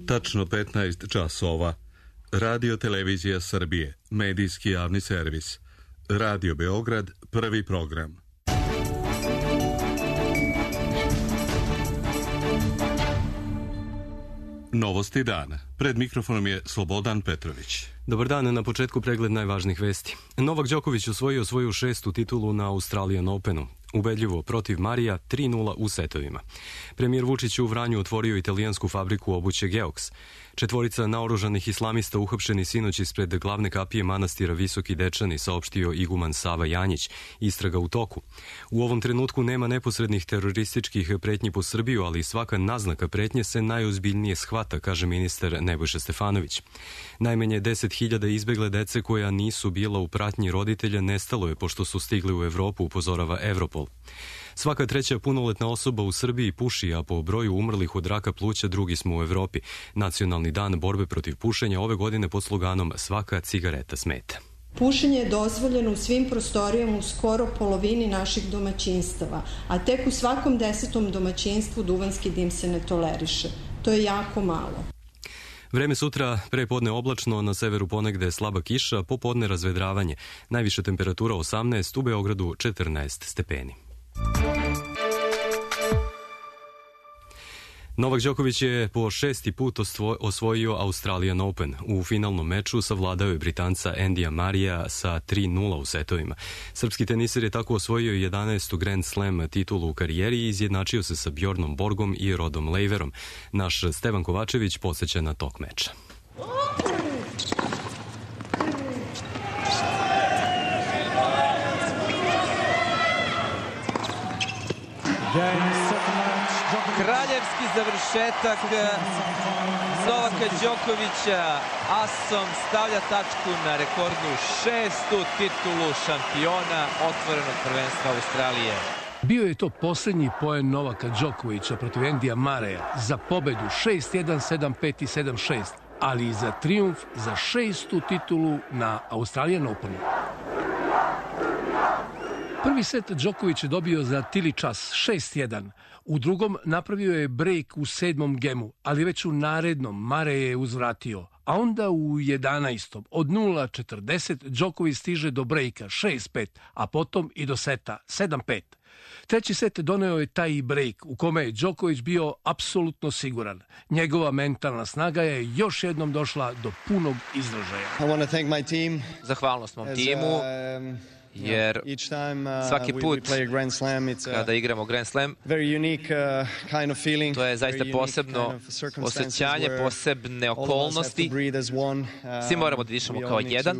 Tačno 15 časova. Radio Televizija Srbije, medijski javni servis. Radio Beograd, prvi program. Novosti dana. Pred mikrofonom je Slobodan Petrović. Dobar dan, na početku pregled najvažnijih vesti. Novak Đoković osvojio svoju 6. titulu na Australian Openu. Ubedljivo protiv Marija 3-0 u setovima. Premijer Vučić u Vranju otvorio italijansku fabriku obuće Geox. 4 naoružanih islamista uhapšeni sinoć ispred glavne kapije manastira Visoki Dečani, saopštio iguman Sava Janjić. Istraga u toku. U ovom trenutku nema neposrednih terorističkih pretnji po Srbiju, ali svaka naznaka pretnje se najozbiljnije shvata, kaže ministar Nebojša Stefanović. Najmanje 10.000 izbegle dece koja nisu bila u pratnji roditelja nestalo je pošto su stigli u Evropu, upozorava Europol. Svaka 3. punoletna osoba u Srbiji puši, a po broju umrlih od raka pluća drugi smo u Evropi. Nacionalni dan borbe protiv pušenja ove godine pod sloganom Svaka cigareta smeta. Pušenje je dozvoljeno u svim prostorijama u skoro polovini naših domaćinstava, a tek u svakom 10. domaćinstvu duvanski dim se ne toleriše. To je jako malo. Vreme sutra, prepodne oblačno, na severu ponegde slaba kiša, popodne razvedravanje. Najviša temperatura 18, u Beogradu 14 stepeni. Novak Đoković je po 6. put osvojio Australian Open. U finalnom meču savladao je Britanca Andyja Murraya sa 3-0 u setovima. Srpski teniser je tako osvojio 11. Grand Slam titulu u karijeri i izjednačio se sa Bjornom Borgom i Rodom Laverom. Naš Stevan Kovačević podsjeća na tok meča. Kraljevski završetak Novaka Đokovića, asom stavlja tačku na rekordnu 6. titulu šampiona otvorenog prvenstva Australije. Bio je to posljednji poen Novaka Đokovića protiv Andyja Murraya za pobedu 6-1, 7-5 i 7-6, ali i za trijumf za 6. titulu na Australian Openu. Prvi set Đoković je dobio za tili čas 6-1. U drugom napravio je break u 7. gemu, ali već u narednom Murray je uzvratio. A onda u 11. od 0-40 Đoković stiže do breaka 6-5, a potom i do seta 7-5. Treći set doneo je taj break u kome je Đoković bio apsolutno siguran. Njegova mentalna snaga je još jednom došla do punog izražaja. Zahvalnost mom timu, jer svaki put kada igramo Grand Slam, to je zaista posebno osjećanje, posebne okolnosti. Svi moramo da dišemo kao jedan.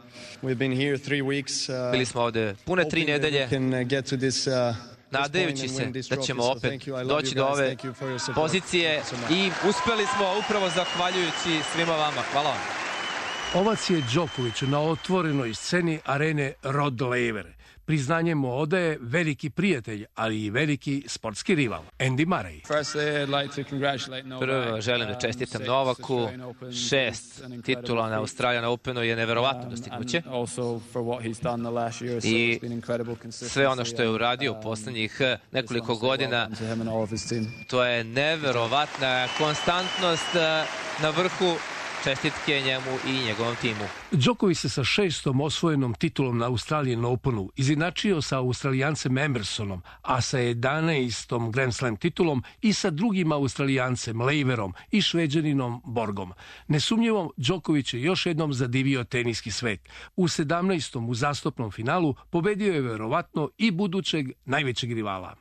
Bili smo ovde pune 3 nedelje, nadajući se da ćemo opet doći do ove pozicije i uspeli smo upravo zahvaljujući svima vama. Hvala vam. Ovac je Đokoviću na otvorenoj sceni arene Rod Laver. Priznanje mu odaje veliki prijatelj, ali i veliki sportski rival, Andy Murray. Prvo želim da čestitam Novaku. 6 titula na Australian Openu je neverovatno dostignuće. I sve ono što je uradio u poslednjih nekoliko godina, to je neverovatna konstantnost na vrhu. Čestitke njemu i njegovom timu. Đoković se sa 6. osvojenom titulom na Australian Openu izjednačio sa Australijancem Emersonom, a sa 11. Grand Slam titulom i sa drugim Australijancem Laverom i Šveđaninom Borgom. Nesumnjivo, Đoković je još jednom zadivio teniski svet. U 17. uzastopnom finalu pobedio je verovatno i budućeg najvećeg rivala.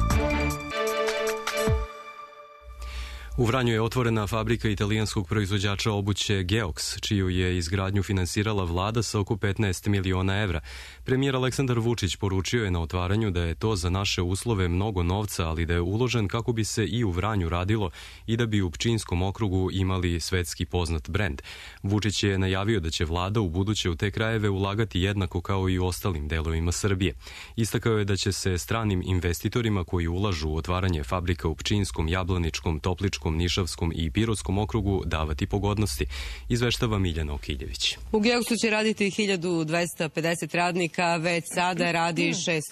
U Vranju je otvorena fabrika italijanskog proizvođača obuće Geox, čiju je izgradnju finansirala vlada sa oko 15 miliona evra. Premijer Aleksandar Vučić poručio je na otvaranju da je to za naše uslove mnogo novca, ali da je uložen kako bi se i u Vranju radilo i da bi u Pčinjskom okrugu imali svetski poznat brend. Vučić je najavio da će vlada u buduće u te krajeve ulagati jednako kao i u ostalim delovima Srbije. Istakao je da će se stranim investitorima koji ulažu u otvaranje fabrika u Pčinjskom, Jablaničkom, Topličkom Pčinjskom, Nišavskom i Pirotskom okrugu davati pogodnosti, izveštava Miljana Okiljević. U Geoksu će raditi 1250 radnika, već sada radi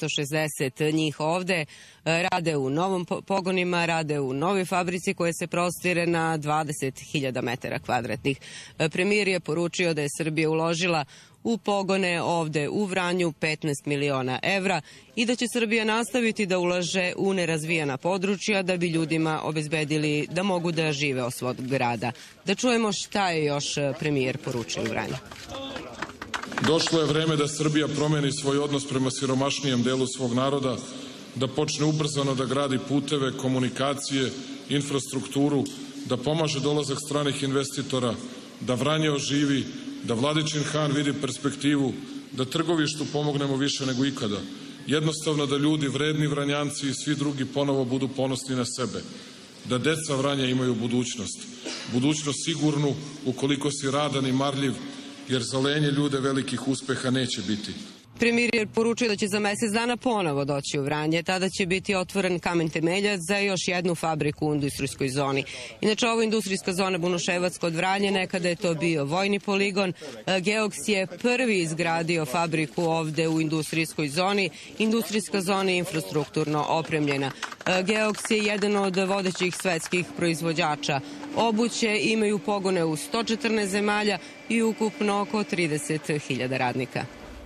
660 njih ovde. Rade u novom pogonima, rade u novoj fabrici koja se prostire na 20.000 metara kvadratnih. Premijer je poručio da je Srbija uložila u pogone ovde u Vranju 15 miliona evra i da će Srbija nastaviti da ulaže u nerazvijena područja da bi ljudima obezbedili da mogu da žive od svog grada. Da čujemo šta je još premijer poručio u Vranju. Došlo je vreme da Srbija promeni svoj odnos prema siromašnijem delu svog naroda, da počne ubrzano da gradi puteve, komunikacije, infrastrukturu, da pomaže dolazak stranih investitora, da Vranje oživi, da Vladičin Han vidi perspektivu, da Trgovištu pomognemo više nego ikada. Jednostavno da ljudi, vredni Vranjanci i svi drugi ponovo budu ponosni na sebe. Da deca Vranja imaju budućnost. Budućnost sigurnu ukoliko si radan i marljiv, jer za lenje ljude velikih uspeha neće biti. Premijer je poručio da će za mesec dana ponovo doći u Vranje. Tada će biti otvoren kamen temeljac za još jednu fabriku u industrijskoj zoni. Inače, ovo industrijska zona Bunoševac kod Vranje, nekada je to bio vojni poligon. Geoks je prvi izgradio fabriku ovde u industrijskoj zoni. Industrijska zona je infrastrukturno opremljena. Geoks je jedan od vodećih svetskih proizvođača obuće, imaju pogone u 114 zemalja i ukupno oko 30.000 radnika.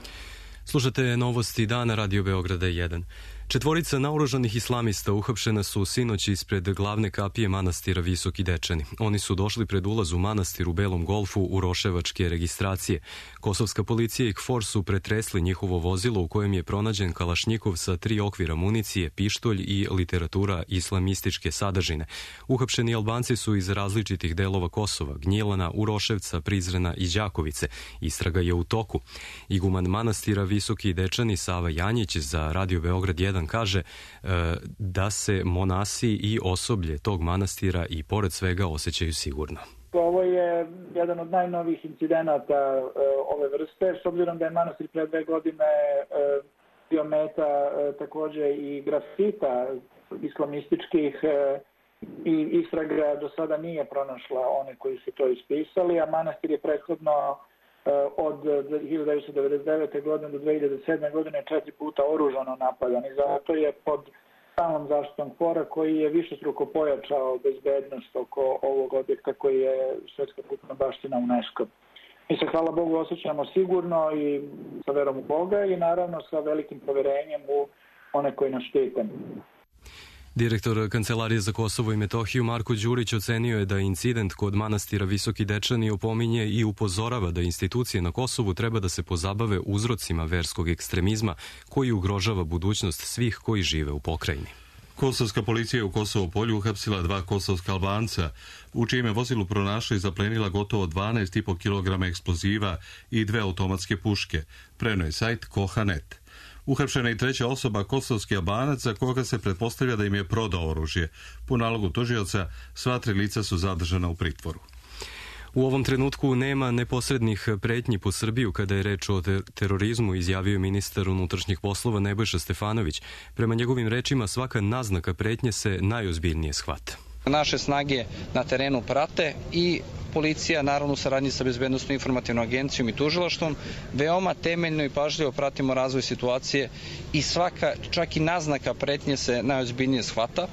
Slušate novosti dana Radio Beograda 1. Četvorica naoružanih islamista uhapšena su sinoć ispred glavne kapije manastira Visoki Dečani. Oni su došli pred ulaz u manastir u Belom Golfu u roševačke registracije. Kosovska policija i KFOR su pretresli njihovo vozilo u kojem je pronađen kalašnjikov sa 3 okvira municije, pištolj i literatura islamističke sadržine. Uhapšeni Albanci su iz različitih delova Kosova, Gnjilana, Uroševca, Prizrena i Đakovice. Istraga je u toku. Iguman manastira Visoki Dečani Sava Janjić za Radio Beograd 1 kaže da se monasi i osoblje tog manastira i pored svega osjećaju sigurno. Ovo je jedan od najnovijih incidenata ove vrste, s obzirom da je manastir pre 2 godine bio meta takođe i grafita islamističkih i istraga do sada nije pronašla one koji su to ispisali, a manastir je prethodno od 1999. godine do 2007. godine 4 puta oružano napadan i zato je pod stalnom zaštitom KFOR-a koji je višestruko pojačao bezbednost oko ovog objekta koji je Svetska kulturna baština UNESCO. Mi se, hvala Bogu, osjećamo sigurno i sa verom u Boga i naravno sa velikim poverenjem u one koji nas štite. Direktor Kancelarije za Kosovo i Metohiju Marko Đurić ocenio je da incident kod manastira Visoki Dečani opominje i upozorava da institucije na Kosovu treba da se pozabave uzrocima verskog ekstremizma koji ugrožava budućnost svih koji žive u pokrajini. Kosovska policija je u Kosovo polju uhapsila 2 kosovska Albanca, u čijem je vozilu pronašla i zaplenila gotovo 12,5 kg eksploziva i 2 automatske puške, preneo je sajt Koha.net. Uhapšena je i 3. osoba, kosovski Albanac, za koga se pretpostavlja da im je prodao oružje. Po nalogu tužioca, sva 3 lica su zadržana u pritvoru. U ovom trenutku nema neposrednih pretnji po Srbiju kada je reč o terorizmu, izjavio ministar unutrašnjih poslova Nebojša Stefanović. Prema njegovim rečima, svaka naznaka pretnje se najozbiljnije shvata. Naše snage na terenu prate i policija, naravno u saradnji sa Bezbednosno informativnom agencijom i tužilaštvom, veoma temeljno i pažljivo pratimo razvoj situacije i svaka, čak i naznaka pretnje se najozbiljnije shvata.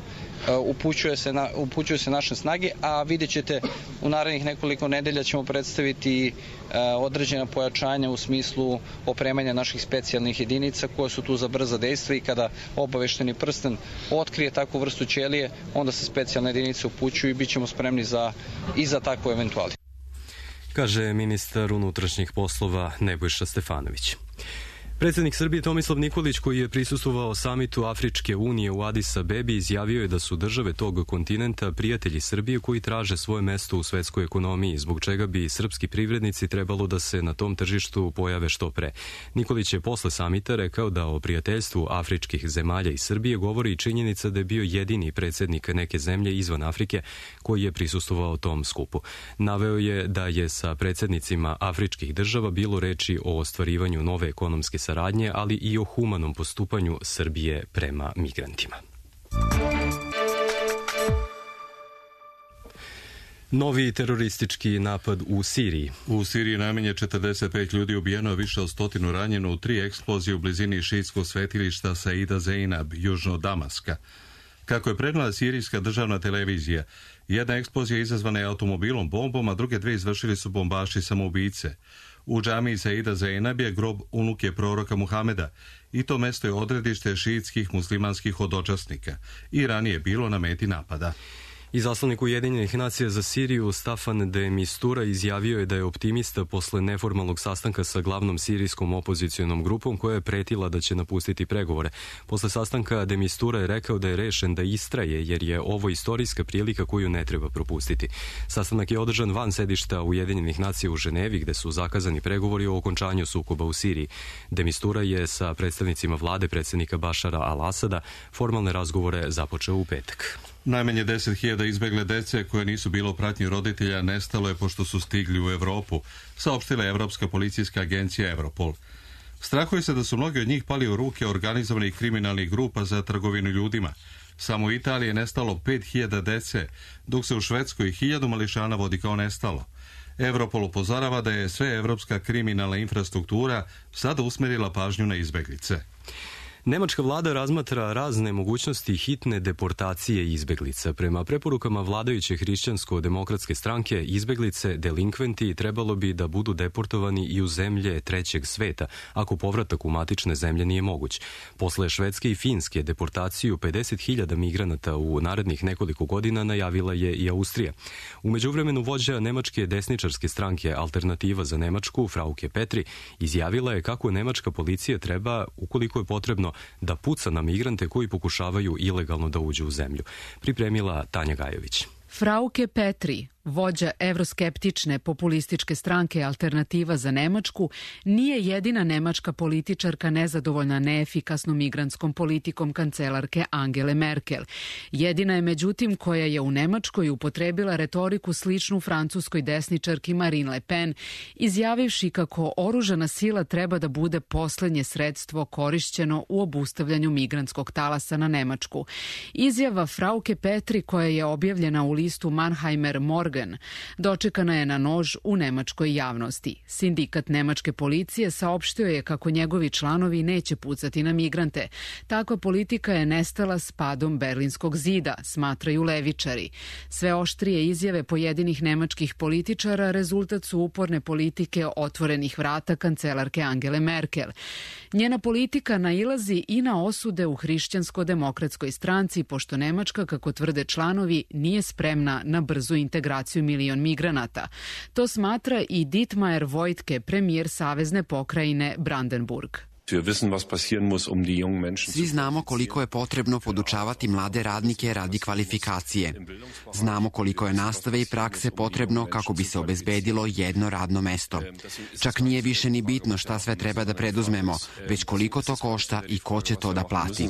Upućuju se naše snage, a vidjet ćete u narednih nekoliko nedelja ćemo predstaviti određena pojačanja u smislu opremanja naših specijalnih jedinica koje su tu za brza dejstva i kada obavešteni prsten otkrije takvu vrstu ćelije, onda se specijalne jedinice upućuju i bit ćemo spremni i za takvu eventualiju. Kaže ministar unutrašnjih poslova Nebojša Stefanović. Predsjednik Srbije Tomislav Nikolić, koji je prisustvovao samitu Afričke unije u Adis Abebi, izjavio je da su države tog kontinenta prijatelji Srbije koji traže svoje mesto u svetskoj ekonomiji, zbog čega bi srpski privrednici trebalo da se na tom tržištu pojave što pre. Nikolić je posle samita rekao da o prijateljstvu afričkih zemalja i Srbije govori i činjenica da je bio jedini predsjednik neke zemlje izvan Afrike koji je prisustvovao tom skupu. Naveo je da je sa predsjednicima afričkih država bilo reči o ostvarivanju nove ekonomske saradnje, ali i o humanom postupanju Srbije prema migrantima. Novi teroristički napad u Siriji. U Siriji najmanje 45 ljudi ubijeno, više od 100 ranjeno u 3 eksplozije u blizini šiitskog svetilišta Saida Zeinab, južno od Damaska. Kako je prenijela sirijska državna televizija, jedna eksplozija izazvana je automobilom bombom, a druge 2 izvršili su bombaši samoubice. U džamiji Saida Zeinab je grob unuke proroka Muhameda i to mesto je odredište šiitskih muslimanskih hodočasnika i ranije bilo na meti napada. Izaslanik Ujedinjenih nacija za Siriju Staffan de Mistura izjavio je da je optimista posle neformalnog sastanka sa glavnom sirijskom opozicionom grupom koja je pretila da će napustiti pregovore. Posle sastanka de Mistura je rekao da je rešen da istraje jer je ovo istorijska prilika koju ne treba propustiti. Sastanak je održan van sedišta Ujedinjenih nacija u Ženevi gde su zakazani pregovori o okončanju sukoba u Siriji. De Mistura je sa predstavnicima vlade predsjednika Bašara al-Asada formalne razgovore započeo u petak. Najmanje 10.000 izbegle dece koje nisu bilo u pratnji roditelja nestalo je pošto su stigli u Evropu, saopštila je Evropska policijska agencija Europol. Strahuje se da su mnogi od njih pali u ruke organizovanih kriminalnih grupa za trgovinu ljudima. Samo u Italiji je nestalo 5.000 dece, dok se u Švedskoj 1.000 mališana vodi kao nestalo. Europol upozorava da je sve evropska kriminalna infrastruktura sada usmerila pažnju na izbeglice. Nemačka vlada razmatra razne mogućnosti hitne deportacije izbeglica. Prema preporukama vladajuće hrišćansko-demokratske stranke, izbeglice, delinkventi, trebalo bi da budu deportovani i u zemlje trećeg sveta, ako povratak u matične zemlje nije moguć. Posle Švedske i Finske deportaciju 50.000 migranata u narednih nekoliko godina najavila je i Austrija. U međuvremenu vođa nemačke desničarske stranke Alternativa za Nemačku, Frauke Petri, izjavila je kako nemačka policija treba, ukoliko je potrebno, da puca na migrante koji pokušavaju ilegalno da uđu u zemlju. Pripremila Tanja Gajović. Frauke Petri, vođa evroskeptične populističke stranke Alternativa za Nemačku, nije jedina nemačka političarka nezadovoljna neefikasnom migrantskom politikom kancelarke Angele Merkel. Jedina je međutim koja je u Nemačkoj upotrebila retoriku sličnu francuskoj desničarki Marine Le Pen, izjavivši kako oružana sila treba da bude poslednje sredstvo korišćeno u obustavljanju migrantskog talasa na Nemačku. Izjava Frauke Petri, koja je objavljena u listu Mannheimer Morgen, dočekana je na nož u nemačkoj javnosti. Sindikat nemačke policije saopštio je kako njegovi članovi neće pucati na migrante. Takva politika je nestala s padom Berlinskog zida, smatraju levičari. Sve oštrije izjave pojedinih nemačkih političara rezultat su uporne politike otvorenih vrata kancelarke Angele Merkel. Njena politika nailazi i na osude u hrišćansko-demokratskoj stranci, pošto Nemačka, kako tvrde članovi, nije spremna na brzu integraciju milion migranata. To smatra i Dietmar Woidke, premijer savezne pokrajine Brandenburg. Svi znamo koliko je potrebno podučavati mlade radnike radi kvalifikacije. Znamo koliko je nastave i prakse potrebno kako bi se obezbedilo jedno radno mesto. Čak nije više ni bitno šta sve treba da preduzmemo, već koliko to košta i ko će to da plati.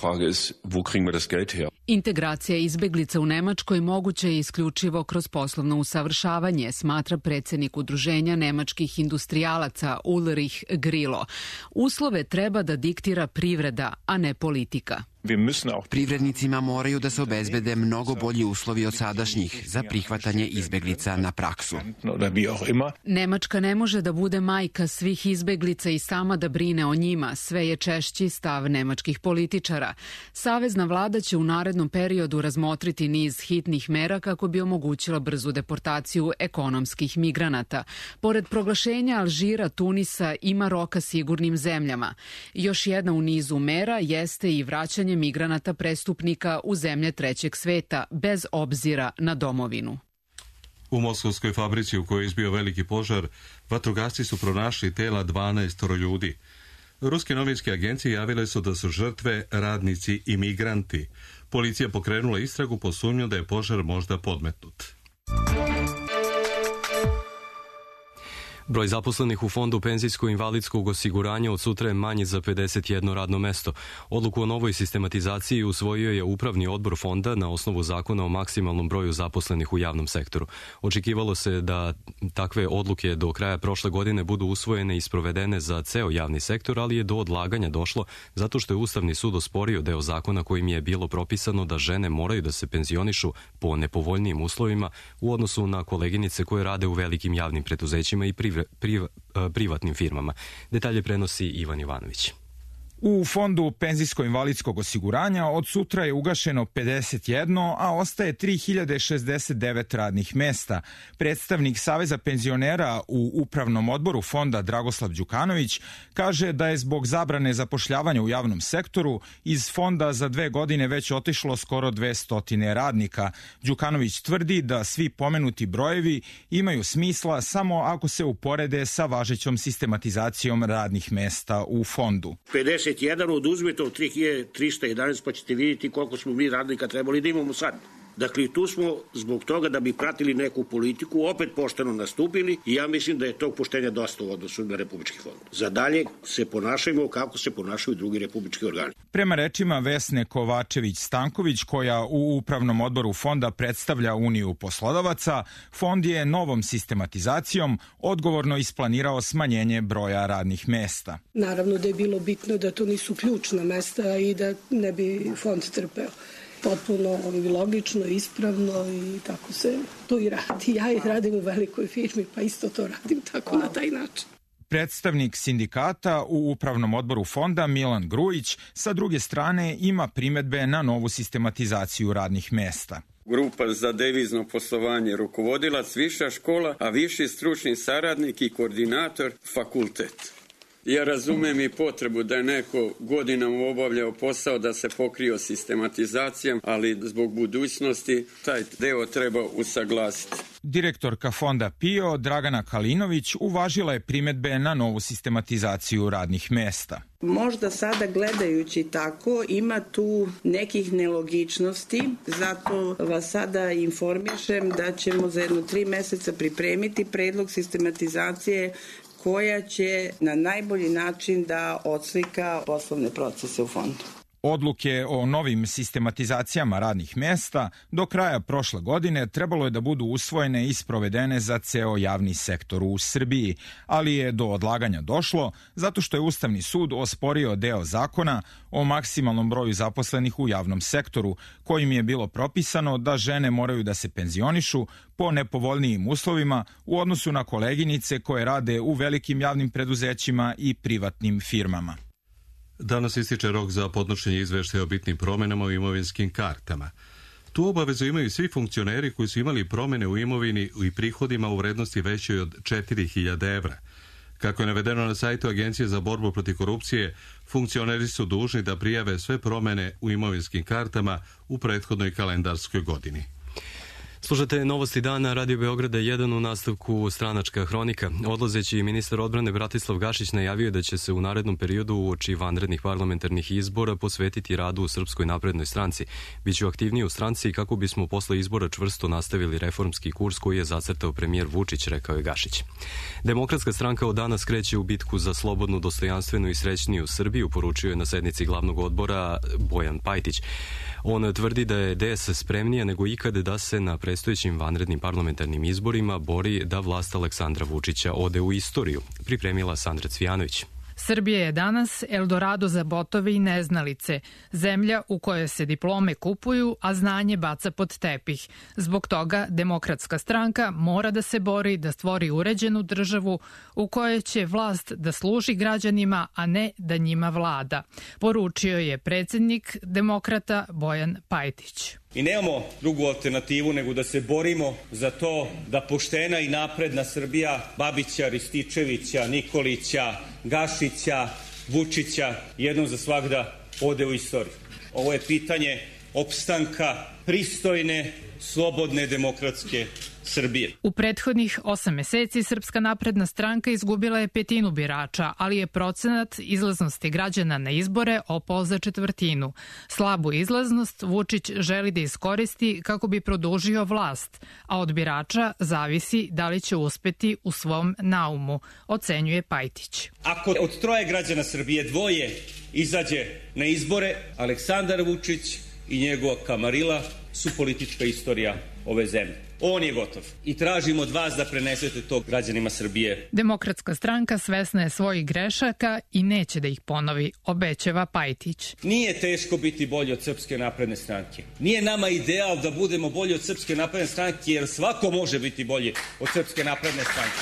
Integracija izbeglica u Nemačkoj moguće je isključivo kroz poslovno usavršavanje, smatra predsjednik udruženja nemačkih industrijalaca Ulrich Grillo. Uslove treba da diktira privreda, a ne politika. Privrednicima moraju da se obezbede mnogo bolji uslovi od sadašnjih za prihvatanje izbeglica na praksu. Nemačka ne može da bude majka svih izbeglica i sama da brine o njima, sve je češći stav nemačkih političara. Savezna vlada će u narednom periodu razmotriti niz hitnih mera kako bi omogućila brzu deportaciju ekonomskih migranata. Pored proglašenja Alžira, Tunisa i Maroka sigurnim zemljama. Još jedna u nizu mera jeste i vraćanje migranata prestupnika u zemlje trećeg sveta, bez obzira na domovinu. U moskovskoj fabrici u kojoj je izbio veliki požar, vatrogasci su pronašli tela 12 ljudi. Ruske novinske agencije javile su da su žrtve radnici i migranti. Policija pokrenula istragu po sumnju da je požar možda podmetnut. Broj zaposlenih u Fondu penzijsko-invalidskog osiguranja od sutra je manji za 51 radno mesto. Odluku o novoj sistematizaciji usvojio je Upravni odbor fonda na osnovu zakona o maksimalnom broju zaposlenih u javnom sektoru. Očekivalo se da takve odluke do kraja prošle godine budu usvojene i sprovedene za ceo javni sektor, ali je do odlaganja došlo zato što je Ustavni sud osporio deo zakona kojim je bilo propisano da žene moraju da se penzionišu po nepovoljnijim uslovima u odnosu na koleginice koje rade u velikim javnim preduzećima i privatnim firmama. Detalje prenosi Ivan Jovanović. U Fondu penzijsko-invalidskog osiguranja od sutra je ugašeno 51, a ostaje 3069 radnih mesta. Predstavnik Saveza penzionera u Upravnom odboru fonda Dragoslav Đukanović kaže da je zbog zabrane zapošljavanja u javnom sektoru iz fonda za 2 godine već otišlo skoro 200 radnika. Đukanović tvrdi da svi pomenuti brojevi imaju smisla samo ako se uporede sa važećom sistematizacijom radnih mesta u fondu. 51 oduzmete od 3311 pa ćete vidjeti koliko smo mi radnika trebali da imamo sad. Dakle, tu smo zbog toga da bi pratili neku politiku, opet pošteno nastupili i ja mislim da je tog poštenja dosta u odnosu na Republički fond. Za dalje se ponašajmo kako se ponašaju drugi republički organi. Prema rečima Vesne Kovačević-Stanković, koja u Upravnom odboru fonda predstavlja Uniju poslodavaca, fond je novom sistematizacijom odgovorno isplanirao smanjenje broja radnih mesta. Naravno da je bilo bitno da to nisu ključna mesta i da ne bi fond trpeo. Potpuno logično, ispravno i tako se to i radi. Ja radim u velikoj firmi, pa isto to radim tako na taj način. Predstavnik sindikata u Upravnom odboru fonda Milan Grujić sa druge strane ima primedbe na novu sistematizaciju radnih mesta. Grupa za devizno poslovanje, rukovodilac viša škola, a viši stručni saradnik i koordinator fakultet. Ja razumem i potrebu da je neko godinama obavljao posao da se pokrio sistematizacijom, ali zbog budućnosti taj deo treba usaglasiti. Direktorka fonda PIO Dragana Kalinović uvažila je primedbe na novu sistematizaciju radnih mesta. Možda sada gledajući tako ima tu nekih nelogičnosti, zato vas sada informišem da ćemo za 3 meseca pripremiti predlog sistematizacije koja će na najbolji način da odslika poslovne procese u fondu. Odluke o novim sistematizacijama radnih mesta do kraja prošle godine trebalo je da budu usvojene i sprovedene za ceo javni sektor u Srbiji, ali je do odlaganja došlo zato što je Ustavni sud osporio deo zakona o maksimalnom broju zaposlenih u javnom sektoru, kojim je bilo propisano da žene moraju da se penzionišu po nepovoljnijim uslovima u odnosu na koleginice koje rade u velikim javnim preduzećima i privatnim firmama. Danas ističe rok za podnošenje izveštaja o bitnim promenama u imovinskim kartama. Tu obavezu imaju svi funkcioneri koji su imali promene u imovini i prihodima u vrednosti većoj od 4000 evra. Kako je navedeno na sajtu Agencije za borbu protiv korupcije, funkcioneri su dužni da prijave sve promene u imovinskim kartama u prethodnoj kalendarskoj godini. Slušate Novosti dana, Radio Beograda 1 u nastavku stranačka hronika. Odlazeći ministar odbrane Bratislav Gašić najavio je da će se u narednom periodu uoči vanrednih parlamentarnih izbora posvetiti radu u Srpskoj naprednoj stranci. Biću aktivniji u stranci kako bismo posle izbora čvrsto nastavili reformski kurs koji je zacrtao premijer Vučić, rekao je Gašić. Demokratska stranka od danas kreće u bitku za slobodnu, dostojanstvenu i srećniju Srbiju, poručio je na sednici glavnog odbora Bojan Pajtić. On tvrdi da je DS spremnija nego ikada da se na predstojećim vanrednim parlamentarnim izborima bori da vlast Aleksandra Vučića ode u istoriju, pripremila Sandra Cvijanović. Srbija je danas Eldorado za botove i neznalice, zemlja u kojoj se diplome kupuju, a znanje baca pod tepih. Zbog toga Demokratska stranka mora da se bori da stvori uređenu državu u kojoj će vlast da služi građanima, a ne da njima vlada, poručio je predsjednik Demokrata Bojan Pajtić. I nemamo drugu alternativu nego da se borimo za to da poštena i napredna Srbija Babića, Rističevića, Nikolića, Gašića, Vučića jednom za svagda ode u istoriju. Ovo je pitanje opstanka pristojne, slobodne, demokratske Srbije. U prethodnih 8 meseci Srpska napredna stranka izgubila je 1/5 birača, ali je procenat izlaznosti građana na izbore opao za 1/4. Slabu izlaznost Vučić želi da iskoristi kako bi produžio vlast, a od birača zavisi da li će uspeti u svom naumu, ocenjuje Pajtić. Ako od 3 građana Srbije 2 izađe na izbore, Aleksandar Vučić i njegova kamarila su politička istorija ove zemlje. On je gotov. I tražimo od vas da prenesete to građanima Srbije. Demokratska stranka svesna je svojih grešaka i neće da ih ponovi, obećava Pajtić. Nije teško biti bolji od Srpske napredne stranke. Nije nama ideal da budemo bolji od Srpske napredne stranke, jer svako može biti bolji od Srpske napredne stranke.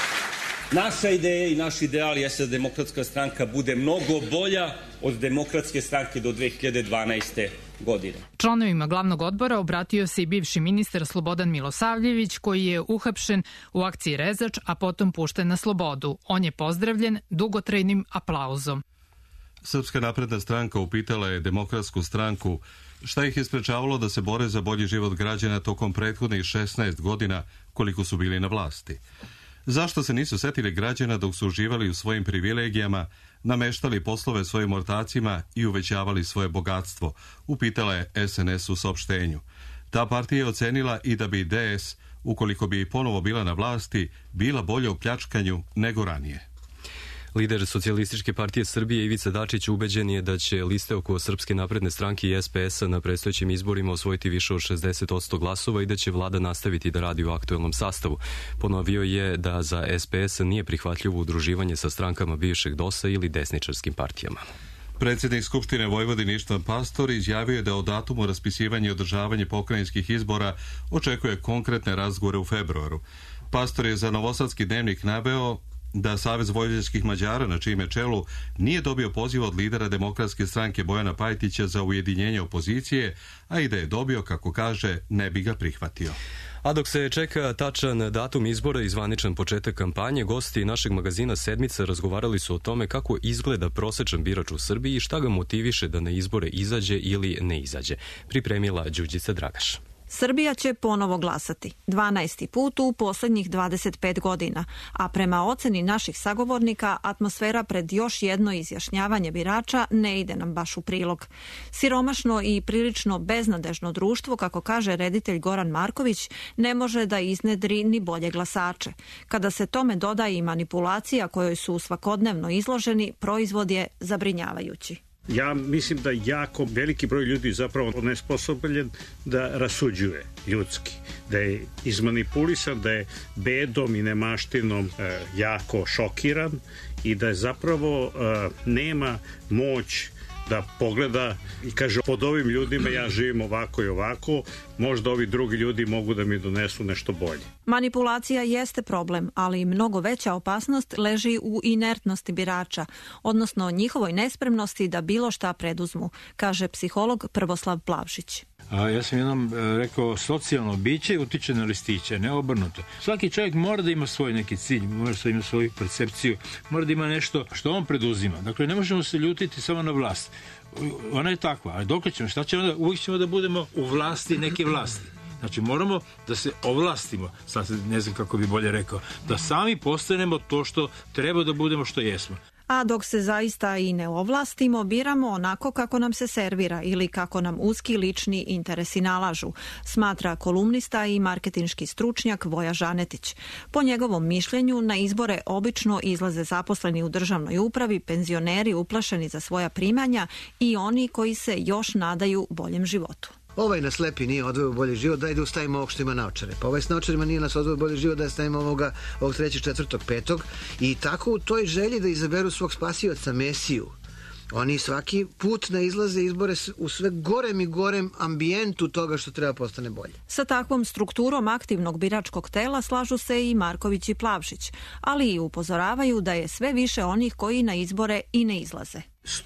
Naša ideja i naš ideal je da Demokratska stranka bude mnogo bolja od Demokratske stranke do 2012. godine. Članovima glavnog odbora obratio se i bivši ministar Slobodan Milosavljević, koji je uhapšen u akciji Rezač, a potom pušten na slobodu. On je pozdravljen dugotrajnim aplauzom. Srpska napredna stranka upitala je Demokratsku stranku šta ih je sprečavalo da se bore za bolji život građana tokom prethodnih 16 godina koliko su bili na vlasti. Zašto se nisu setili građana dok su uživali u svojim privilegijama, nameštali poslove svojim ortacima i uvećavali svoje bogatstvo, upitala je SNS u saopštenju. Ta partija je ocenila i da bi DS, ukoliko bi ponovo bila na vlasti, bila bolja u pljačkanju nego ranije. Lider Socijalističke partije Srbije Ivica Dačić ubeđen je da će liste oko Srpske napredne stranke i SPS-a na predstojećim izborima osvojiti više od 60% glasova i da će vlada nastaviti da radi u aktuelnom sastavu. Ponovio je da za SPS nije prihvatljivo udruživanje sa strankama bivšeg DOS-a ili desničarskim partijama. Predsjednik Skupštine Vojvodine Ištvan Pastor izjavio je da o datumu raspisivanja i održavanja pokrajinskih izbora očekuje konkretne razgovore u februaru. Pastor je za Novosadski dnevnik naveo da Savez vojvođanskih Mađara, na čijem čelu, nije dobio poziv od lidera Demokratske stranke Bojana Pajtića za ujedinjenje opozicije, a i da je dobio, kako kaže, ne bi ga prihvatio. A dok se čeka tačan datum izbora i zvaničan početak kampanje, gosti našeg magazina Sedmica razgovarali su o tome kako izgleda prosečan birač u Srbiji i šta ga motiviše da na izbore izađe ili ne izađe. Pripremila Đurđica Dragaš. Srbija će ponovo glasati, 12. put u poslednjih 25 godina, a prema oceni naših sagovornika atmosfera pred još jedno izjašnjavanje birača ne ide nam baš u prilog. Siromašno i prilično beznadežno društvo, kako kaže reditelj Goran Marković, ne može da iznedri ni bolje glasače. Kada se tome doda i manipulacija kojoj su svakodnevno izloženi, proizvod je zabrinjavajući. Ja mislim da jako veliki broj ljudi zapravo nesposobljen da rasuđuje ljudski, da je izmanipulisan, da je bedom i nemaštinom jako šokiran i da je zapravo nema moć da pogleda i kaže pod ovim ljudima ja živim ovako i ovako, možda ovi drugi ljudi mogu da mi donesu nešto bolje. Manipulacija jeste problem, ali mnogo veća opasnost leži u inertnosti birača, odnosno njihovoj nespremnosti da bilo šta preduzmu, kaže psiholog Prvoslav Plavšić. Ja sam jednom rekao, socijalno biće utiče na listiće, ne obrnuto. Svaki čovjek mora da ima svoj neki cilj, mora da ima svoju percepciju, mora da ima nešto što on preduzima. Dakle, ne možemo se ljutiti samo na vlast. Ona je takva, ali dok ćemo, šta ćemo da, uvijek ćemo da budemo u vlasti neke vlasti. Znači, moramo da se ovlastimo, sad ne znam kako bi bolje rekao, da sami postanemo to što treba da budemo, što jesmo. A dok se zaista i ne ovlastimo, biramo onako kako nam se servira ili kako nam uski lični interesi nalažu, smatra kolumnista i marketinški stručnjak Voja Žanetić. Po njegovom mišljenju, na izbore obično izlaze zaposleni u državnoj upravi, penzioneri uplašeni za svoja primanja i oni koji se još nadaju boljem životu. Ovaj nas lepi nije odveo bolji život, daj da ustavimo ovog što ima naočare. Pa ovaj s naočarima nije nas odveo bolji život, da stavimo ovog 3., 4., 5. I tako u toj želji da izaberu svog spasioca Mesiju, oni svaki put na izlaze izbore u sve gorem i gorem ambijentu toga što treba postane bolje. Sa takvom strukturom aktivnog biračkog tela slažu se i Marković i Plavšić, ali i upozoravaju da je sve više onih koji na izbore i ne izlaze.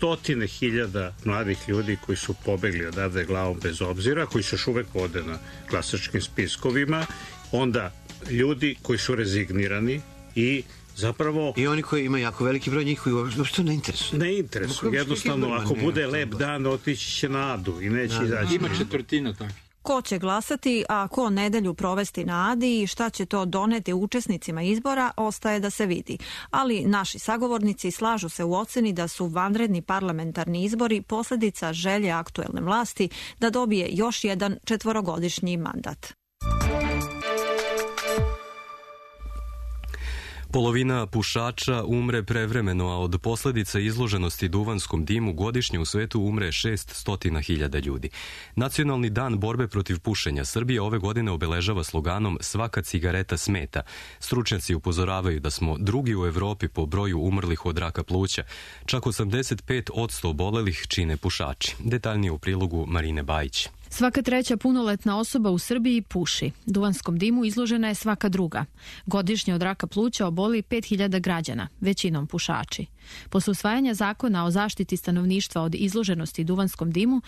100.000 mladih ljudi koji su pobegli odavde glavom bez obzira, koji se još uvek vode na glasačkim spiskovima, onda ljudi koji su rezignirani i Zapravo... I oni koji imaju jako veliki broj njih koji uopšte ne interesuju. Ne interesuju. Jednostavno, ako bude lep dan, otići će na Adu i neće izaći. Ima četvrtina tako. Ko će glasati, a ko nedelju provesti na Adi i šta će to doneti učesnicima izbora, ostaje da se vidi. Ali naši sagovornici slažu se u oceni da su vanredni parlamentarni izbori posljedica želje aktuelne vlasti da dobije još jedan 4-godišnji mandat. Polovina pušača umre prevremeno, a od posljedica izloženosti duvanskom dimu godišnje u svetu umre 600.000 ljudi. Nacionalni dan borbe protiv pušenja Srbije ove godine obeležava sloganom "Svaka cigareta smeta". Stručnjaci upozoravaju da smo drugi u Evropi po broju umrlih od raka pluća. Čak 85% obolelih čine pušači. Detaljnije u prilogu Marine Bajić. Svaka treća punoletna osoba u Srbiji puši. Duvanskom dimu izložena je svaka druga. Godišnje od raka pluća oboli 5.000 građana, većinom pušači. Posle usvajanja zakona o zaštiti stanovništva od izloženosti duvanskom dimu,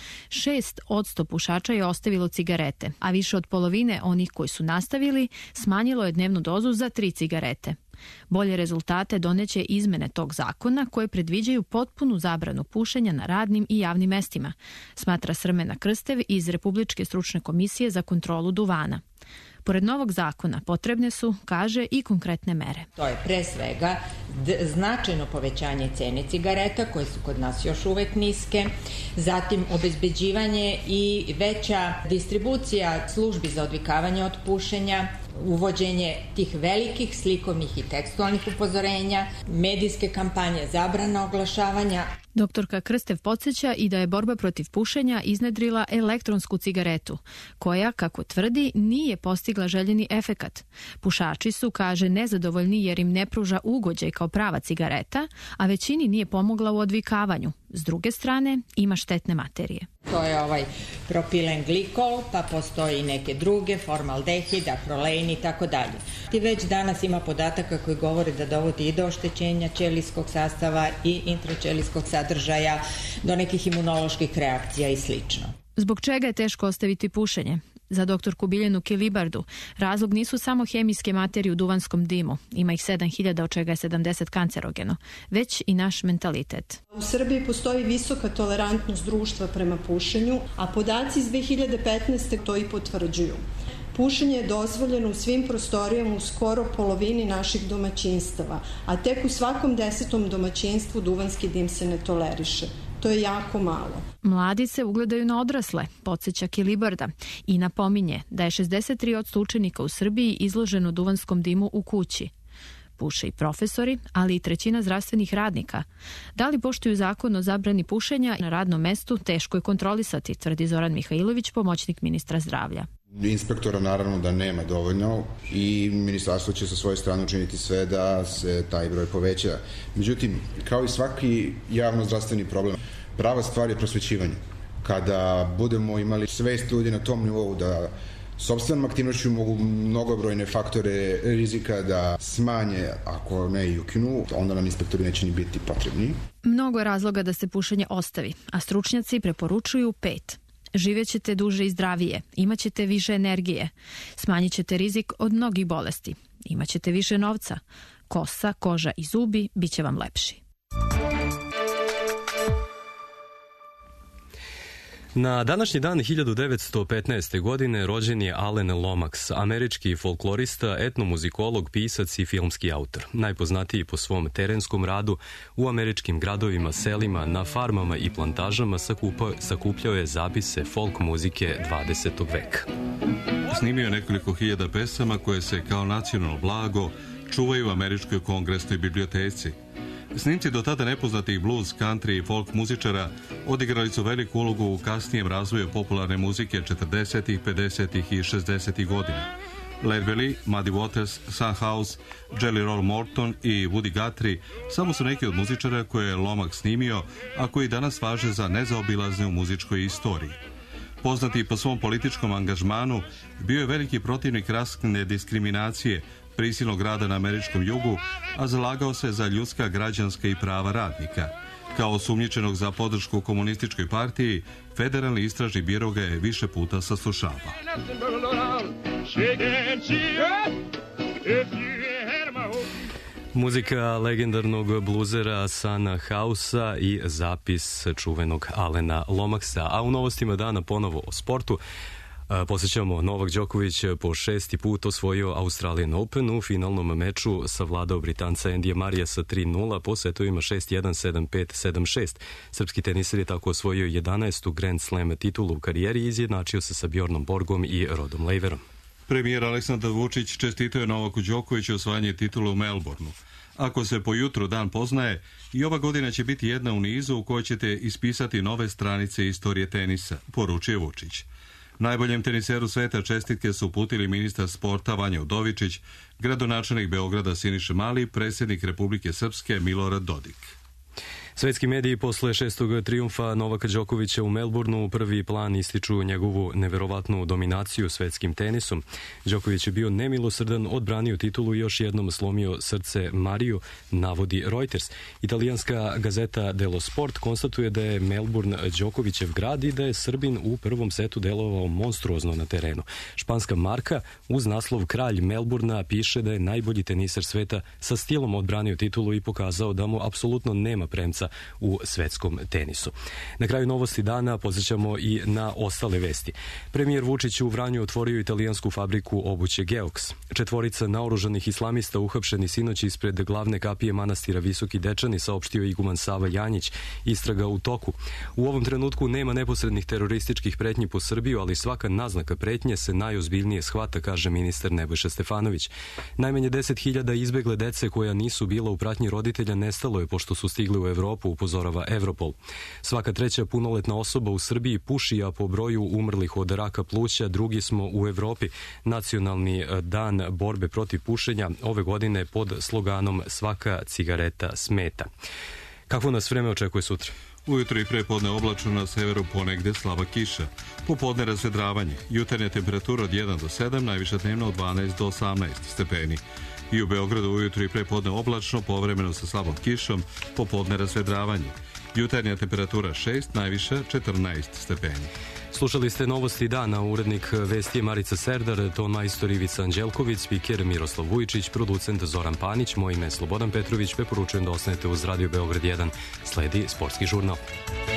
6% pušača je ostavilo cigarete, a više od polovine onih koji su nastavili smanjilo je dnevnu dozu za 3 cigarete. Bolje rezultate doneće izmene tog zakona koje predviđaju potpunu zabranu pušenja na radnim i javnim mestima, smatra Srmena Krstev iz Republičke stručne komisije za kontrolu duvana. Pored novog zakona potrebne su, kaže, i konkretne mere. To je pre svega značajno povećanje cene cigareta koje su kod nas još uvek niske, zatim obezbeđivanje i veća distribucija službi za odvikavanje od pušenja, uvođenje tih velikih slikovnih i tekstualnih upozorenja, medijske kampanje, zabrana oglašavanja. Doktorka Krstev podsjeća i da je borba protiv pušenja iznedrila elektronsku cigaretu, koja, kako tvrdi, nije postigla željeni efekat. Pušači su, kaže, nezadovoljni jer im ne pruža ugođaj kao prava cigareta, a većini nije pomogla u odvikavanju. S druge strane, ima štetne materije. To je propilen glikol, pa postoji i neke druge, formaldehid, akrolein i tako dalje. I već danas ima podataka koji govore da dovodi i do oštećenja ćelijskog sastava i intraćelijskog sadržaja, do nekih imunoloških reakcija i slično. Zbog čega je teško ostaviti pušenje? Za doktorku Biljanu Kilibardu razlog nisu samo hemijske materije u duvanskom dimu, ima ih 7.000 od čega je 70 kancerogeno, već i naš mentalitet. U Srbiji postoji visoka tolerantnost društva prema pušenju, a podaci iz 2015. to i potvrđuju. Pušenje je dozvoljeno u svim prostorijama u skoro polovini naših domaćinstava, a tek u svakom 10. domaćinstvu duvanski dim se ne toleriše. To je jako malo. Mladi se ugledaju na odrasle, podsjeća Kilibarda, i napominje da je 63% učenika u Srbiji izloženo duvanskom dimu u kući. Puše i profesori, ali i 1/3 zdravstvenih radnika. Da li poštuju zakon o zabrani pušenja na radnom mestu, teško je kontrolisati, tvrdi Zoran Mihajlović, pomoćnik ministra zdravlja. Inspektora naravno da nema dovoljno i ministarstvo će sa svoje strane učiniti sve da se taj broj poveća. Međutim, kao i svaki javno-zdravstveni problem, prava stvar je prosvećivanje. Kada budemo imali svest ljudi na tom nivou da sopstvenom aktivnošću mogu mnogobrojne faktore rizika da smanje, ako ne i ukinu, onda nam inspektori neće ni biti potrebni. Mnogo je razloga da se pušenje ostavi, a stručnjaci preporučuju 5. Živećete duže i zdravije, imaćete više energije, smanjit ćete rizik od mnogih bolesti, imaćete više novca, kosa, koža i zubi bit će vam lepši. Na današnji dan 1915. godine rođen je Allen Lomax, američki folklorista, etnomuzikolog, pisac i filmski autor. Najpoznatiji po svom terenskom radu u američkim gradovima, selima, na farmama i plantažama sakupljao je zapise folk muzike 20. veka. Snimio je nekoliko hiljada pesama koje se kao nacionalno blago čuvaju u američkoj kongresnoj biblioteci. Snimci do tada nepoznatih blues, country i folk muzičara odigrali su veliku ulogu u kasnijem razvoju popularne muzike 40., 50. i 60. godina. Laird Lee, Muddy Waters, Son House, Jelly Roll Morton i Woody Guthrie samo su neki od muzičara koje je Lomax snimio, a koji danas važe za nezaobilazne u muzičkoj istoriji. Poznati po svom političkom angažmanu, bio je veliki protivnik rasne diskriminacije, prisilnog rada na američkom jugu, a zalagao se za ljudska, građanska i prava radnika. Kao osumnjičenog za podršku komunističkoj partiji, federalni istražni biro ga je više puta saslušavao. Muzika legendarnog bluzera Sana Hausa i zapis čuvenog Alena Lomaxa. A u novostima dana ponovo o sportu. Posjećamo, Novak Đoković po 6. put osvojio Australian Open. U finalnom meču savladao Britanca Andyja Murraya sa 3-0 po setovima 6-1, 7-5, 7-6. Srpski teniser je tako osvojio 11. Grand Slam titulu u karijeri i izjednačio se sa Bjornom Borgom i Rodom Laverom. Premijer Aleksandar Vučić čestitao je Novaku Đokoviću osvajanje titula u Melbourneu. Ako se po jutru dan poznaje, i ova godina će biti jedna u nizu u kojoj ćete ispisati nove stranice istorije tenisa, poručio Vučić. Najboljem teniseru sveta čestitke su uputili ministar sporta Vanja Udovičić, gradonačelnik Beograda Siniša Mali, predsjednik Republike Srpske Milorad Dodik. Svetski mediji posle 6. trijumfa Novaka Đokovića u Melbourneu u prvi plan ističu njegovu neverovatnu dominaciju svetskim tenisom. Đoković je bio nemilosrdan, odbranio titulu i još jednom slomio srce Mariju, navodi Reuters. Italijanska gazeta Dello Sport konstatuje da je Melbourne Đokovićev grad i da je Srbin u prvom setu delovao monstruozno na terenu. Španska Marka uz naslov Kralj Melbourna piše da je najbolji teniser sveta sa stilom odbranio titulu i pokazao da mu apsolutno nema premca u svetskom tenisu. Na kraju novosti dana podsjećamo i na ostale vesti. Premijer Vučić u Vranju otvorio italijansku fabriku obuće Geox. 4 naoružanih islamista uhapšeni sinoć ispred glavne kapije manastira Visoki Dečani, saopštio iguman Sava Janjić. Istraga u toku. U ovom trenutku nema neposrednih terorističkih pretnji po Srbiju, ali svaka naznaka pretnje se najozbiljnije shvata, kaže ministar Nebojša Stefanović. Najmanje 10.000 izbegle dece koja nisu bila u pratnji roditelja nestalo je pošto su stigli u Evropu, upozorava Europol. Svaka treća punoletna osoba u Srbiji puši, a po broju umrlih od raka pluća drugi smo u Evropi. Nacionalni dan borbe protiv pušenja ove godine pod sloganom Svaka cigareta smeta. Kakvo nas vreme očekuje sutra? Ujutro i prepodne oblačno, na severu ponegde slaba kiša. Popodne razvedravanje. Jutarnja temperatura od 1 do 7, najviša dnevna od 12 do 18 stepeni. I u Beogradu ujutro i prepodne oblačno, povremeno sa slabom kišom, popodne razvedravanje. Jutarnja temperatura 6, najviša 14 stepeni. Slušali ste novosti dana, urednik vesti je Marica Serdar, ton majstor Ivica Anđelković, spiker Miroslav Vujičić, producent Zoran Panić, moje ime je Slobodan Petrović, preporučujem da ostanete uz Radio Beograd 1. Sledi sportski žurnal.